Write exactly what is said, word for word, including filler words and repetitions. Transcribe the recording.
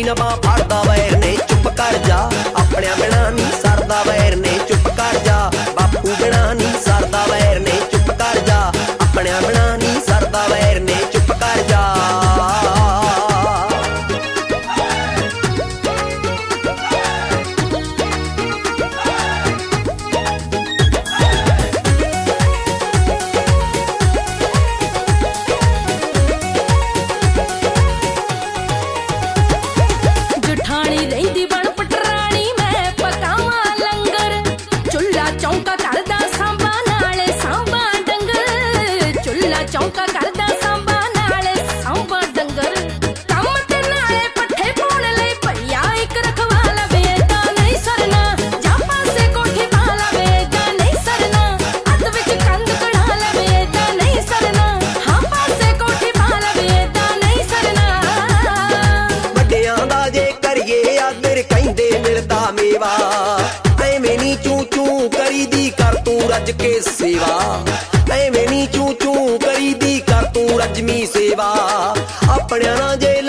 ਜਮਾ ਫੜਦਾ ਵੈਰ ਨੇ ਚੁੱਪ ਕਰ ਜਾ ਆਪਣਿਆਂ ਬਿਨਾਂ ਨੀ ਸਰਦਾ ਵੈਰ ਨੇ ਚੁੱਪ ਕਰ ਜਾ ਬਾਪੂ ਬਿਨਾਂ ਨੀ ਸਰਦਾ ਵੈਰ ਨੇ ਚੁੱਪ ਕਰ ਜਾ ਆਪਣਿਆਂ ਬਿਨਾਂ ਨੀ ਸਰਦਾ ਵੈਰ ਨੇ ਚੁੱਪ ਕਰ ਜਾ ਜਠਾਣੀ ਰਹਿੰਦੀ ਬਣ ਪਟਰਾਣੀ ਮੈਂ ਪਕਾਵਾਂ ਲੰਗਰ ਚੁੱਲਾ ਚੌਂਕਾ ਕਰਦਾ ਸਾਂਭਾ ਨਾਲੇ ਸਾਂਭਾ ਡੰਗਰ ਚੁੱਲਾ ਚੌਂਕਾ ਕਰਦਾ ਸਾਂਭਾ ਨਾਲੇ ਸਾਂਭਾ ਡੰਗਰ ਕੰਮ ਤੇ ਨਾਲੇ ਪੱਠੇ ਪਾਉਣ ਲਈ ਭਈਆ ਇੱਕ ਰਖਵਾ ਲਵੇ ਤਾਂ ਨਹੀਂ ਸਰਨਾ ਜਾਂ ਪਾਸੇ ਕੋਠੀ ਪਾ ਲਵੇ ਤਾਂ ਨਹੀਂ ਸਰਨਾ ਅੱਧ ਵਿੱਚ ਕੰਧ ਕਢਾ ਲਵੇ ਤਾਂ ਨਹੀਂ ਸਰਨਾ ਹਾਂ ਪਾਸੇ ਕੋਠੀ ਪਾ ਲਵੇ ਤਾਂ ਨਹੀਂ ਸਰਨਾ ਵੱਡਿਆਂ ਦਾ ਜੇ ਕਰੀਏ ਆਦਰ ਕਹਿੰਦੇ ਮਿਲਦਾ ਮੇਵਾ ਐਵੇਂ ਨੀ ਚੂ ਚੂ ਕਰੀਦੀ ਕਰ ਤੂੰ ਰੱਜ ਕੇ ਸੇਵਾ ਐਵੇਂ ਨੀ ਚੂ ਚੂ ਕਰੀਦੀ ਕਰ ਤੂੰ ਰੱਜਵੀਂ ਸੇਵਾ ਆਪਣਿਆਂ ਨਾਲ ਜੇ